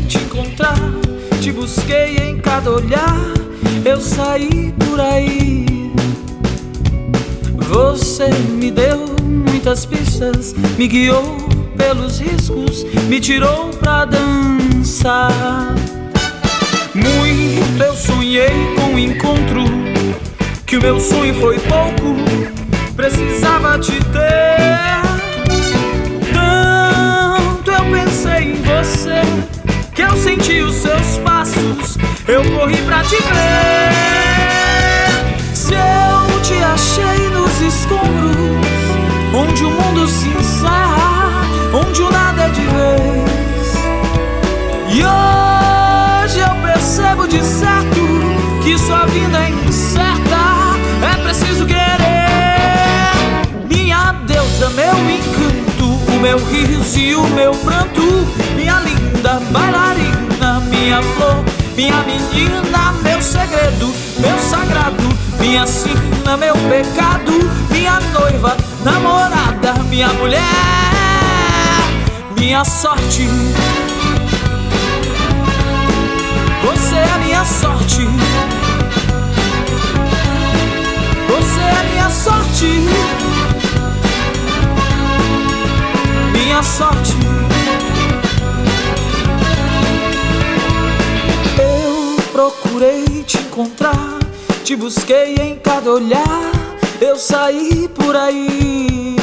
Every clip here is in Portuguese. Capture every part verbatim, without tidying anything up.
te encontrar, te busquei em cada olhar, eu saí por aí. Você me deu muitas pistas, me guiou pelos riscos, me tirou pra dançar. Muito eu sonhei com o encontro, que o meu sonho foi pouco, precisava te ter. Tanto eu pensei em você, que eu senti os seus passos, eu corri pra te ver. Se eu te achei nos escombros, onde o mundo se encerra, onde o nada é de vez, e hoje eu percebo de certo que sua vida é incerta, é preciso querer. Minha deusa, meu encanto, o meu riso e o meu pranto, minha linda bailarina, minha flor, minha menina, meu segredo, meu sagrado, minha sina, meu pecado, minha noiva, namorada, minha mulher, minha sorte. Você é minha sorte, você é minha sorte, minha sorte. Eu procurei te encontrar, te busquei em cada olhar, eu saí por aí.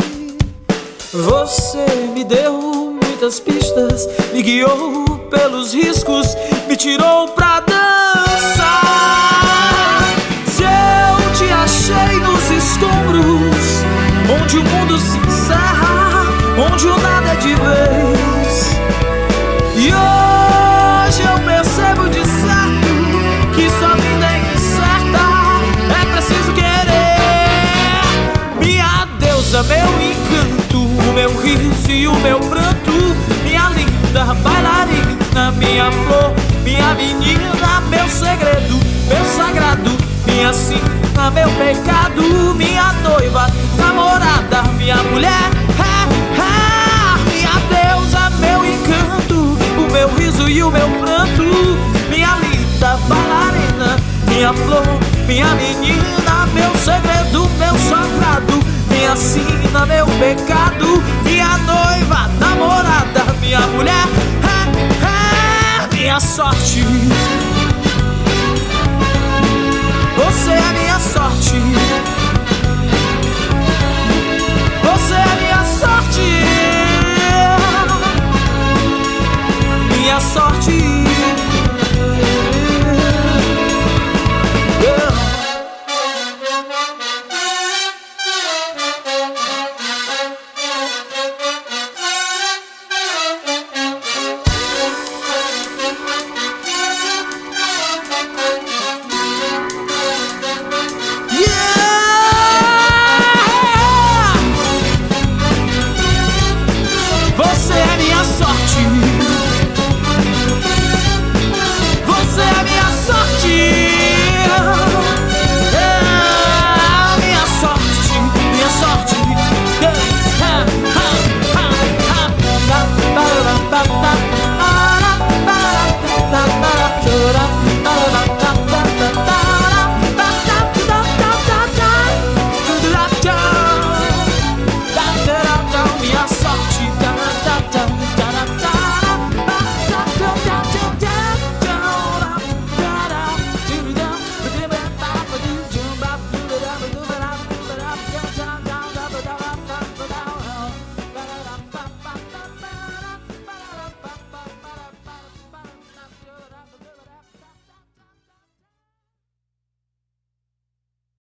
Você me deu muitas pistas, me guiou pelos riscos, me tirou pra dançar. Se eu te achei nos escombros, onde o mundo se encerra, onde o nada é de vez, e hoje eu percebo de certo que sua vida é incerta, é preciso querer. Minha deusa, meu encanto, o meu riso e o meu pranto, minha linda bailarina, minha flor, minha menina, meu segredo, meu sagrado, minha sina, meu pecado, minha noiva, namorada, minha mulher, é, é, minha deusa, meu encanto, o meu riso e o meu pranto, minha linda bailarina, minha flor, minha menina, meu segredo, meu sagrado, minha sina, meu pecado, minha noiva, namorada, minha mulher, é, é, minha sorte. Você é minha sorte, você é minha sorte, minha sorte.